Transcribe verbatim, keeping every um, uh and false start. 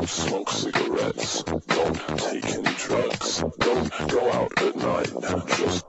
Don't smoke cigarettes. Don't take any drugs. Don't go out at night. Just